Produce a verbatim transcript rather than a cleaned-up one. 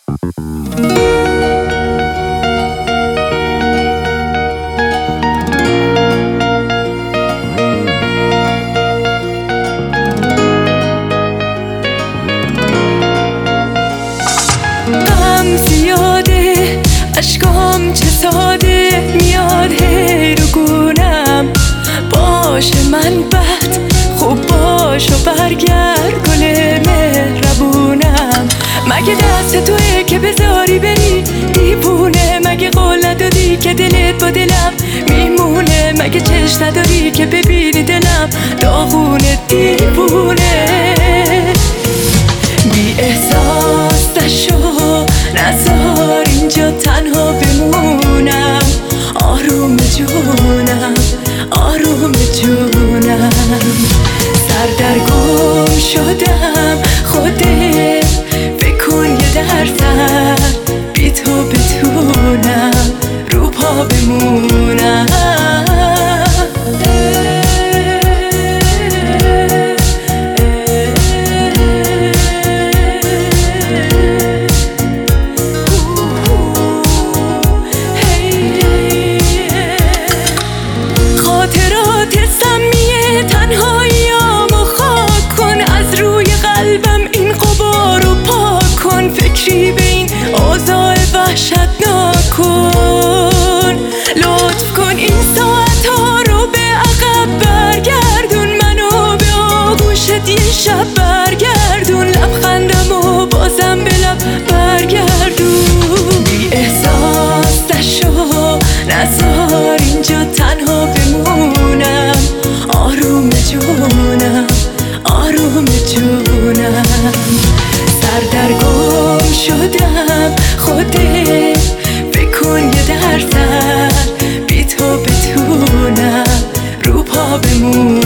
غم زیاده اشکام چه ساده میاد هی رو گونم. باشه من بد خوب باش و برگرد گل مهربونم. مگه دست توئه که بذاری بری دیوونه؟ مگه قول ندادی که دلت با دلم میمونه؟ مگه چشم نداری که ببینی دلم داغونه دیوونه؟ بی احساس نشو نذار اینجا تنها بمونم. آروم جونم آروم جونم سردرگم شدم خودت بکن یه درصد بی تو بتونم رو پا بمونم. فکری به این اوضاع وحشتناک کن. لطف کن این ساعت ها رو به عقب برگردون. منو به آغوشت یه شب برگردون. لبخندم و بازم به لب برگردون. بی احساس نشو نذار اینجا تنها بمونم. آروم جونم آروم جونم سردرگم شدم خودت بکن یه درصد بی تو بتونم رو پا بمونم.